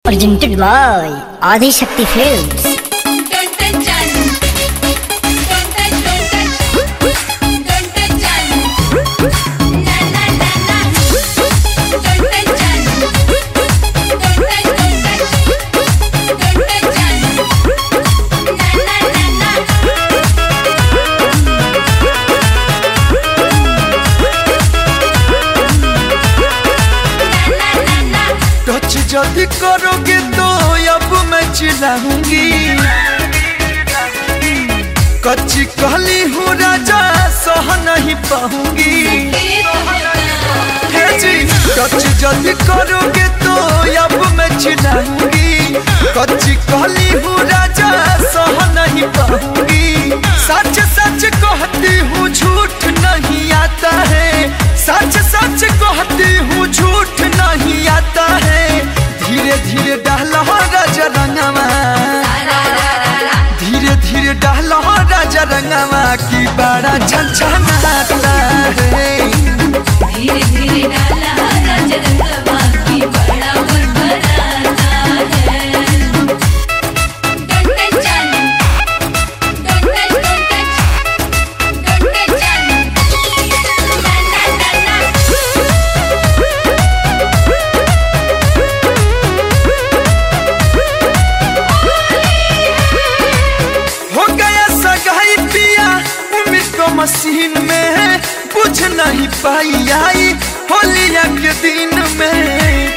Presented by Adi Shakti Films. जल्दी करोगे तो अब मैं चिल्लाऊंगी। कच्ची कहली हूँ राजा सह नहीं पाऊंगी। टच जल्दी करोगे तो अब मैं चिल्लाऊंगी। कच्ची कहली हूँ राजा सह नहीं पाऊंगी। सच सच कहती हूँ झूठ नहीं आता है। सच सच कहती हूँ झूठ नहीं आता है। धीरे धीरे डाला राजा रंगवा, धीरे धीरे डाला राजा रंगवा की बड़ा झंझनाता है। धीरे धीरे डाला राजा रंगवा की बड़ा बड़बड़ाता है। मशीन में बुझ नहीं पाई आई होलिया के दिन में।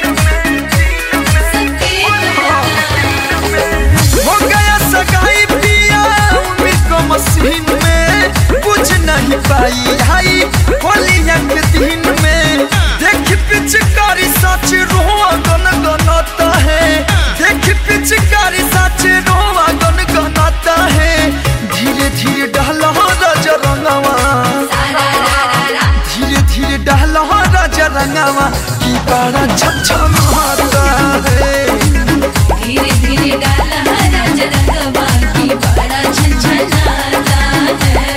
हो गया सगाई पिया उम्र को मशीन में बुझ नहीं पाई आई होलिया के दिन में। देख पिचकारी सच रोआ गन गनाता है। देख पिचकारी सच रोआ गन गनाता है। धीरे धीरे डाला राजा रंगवा, धीरे धीरे डाला राजा रंगवा की बड़ा झंझनाता है। धीरे धीरे डाला राजा रंगवा की बड़ा झंझनाता है।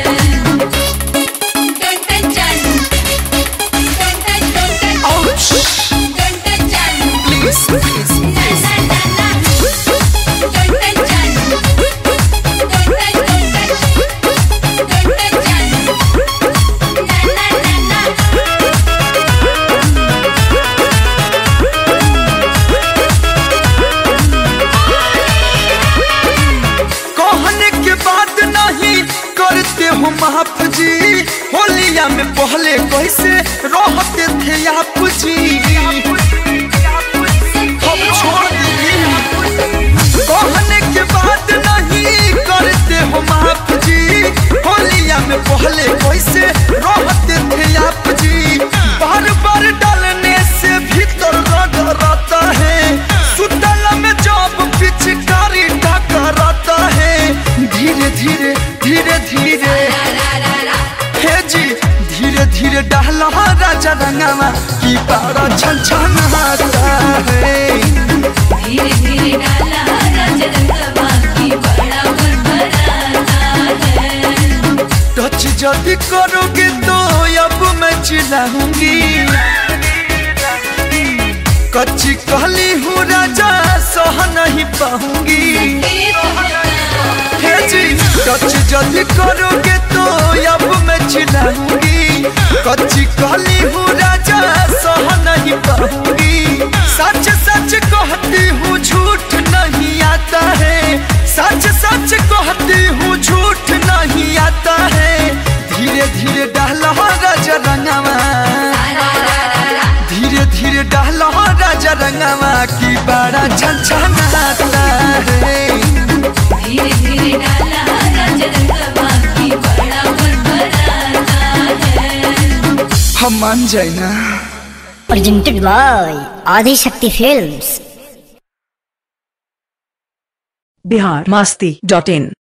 प्लीज प्लीज माफ जी। होलिया में पहले कैसे रहते थे आप जी। अब छोड़ दीजिए कहने के बाद नहीं करते हो माफ जी। होलिया में पहले कैसे रहते थे आप जी। बार बार डालने से भीतर रहता है। सुतला में जब पिचकारी टकराता है। धीरे धीरे धीरे धीरे धीरे धीरे डाला राजा रंगवा की बड़ा झंझनाता है। धीरे धीरे डाला राजा रंगवा की बड़ा बड़बड़ाता है। टच जल्दी करोगे तो अब मैं चिल्लाऊंगी। कच्ची कहली हूँ राजा सह नहीं पाऊंगी। टच जल्दी करोगे तो अब मैं चिल्लाऊंगी। कच्ची कहली हूँ राजा सह नहीं पाऊंगी। सच सच कहती हूँ झूठ नहीं आता है। सच सच कहती हूँ झूठ नहीं आता है। धीरे धीरे डाला राजा रंगवा, धीरे धीरे डाला राजा रंगवा की बड़ा झंझनाता है। धीरे धीरे डाला राजा रंगवा की बड़ा बड़बड़ाता है। हम मान जाए ना। Presented by Adi Shakti Films. biharmasti.in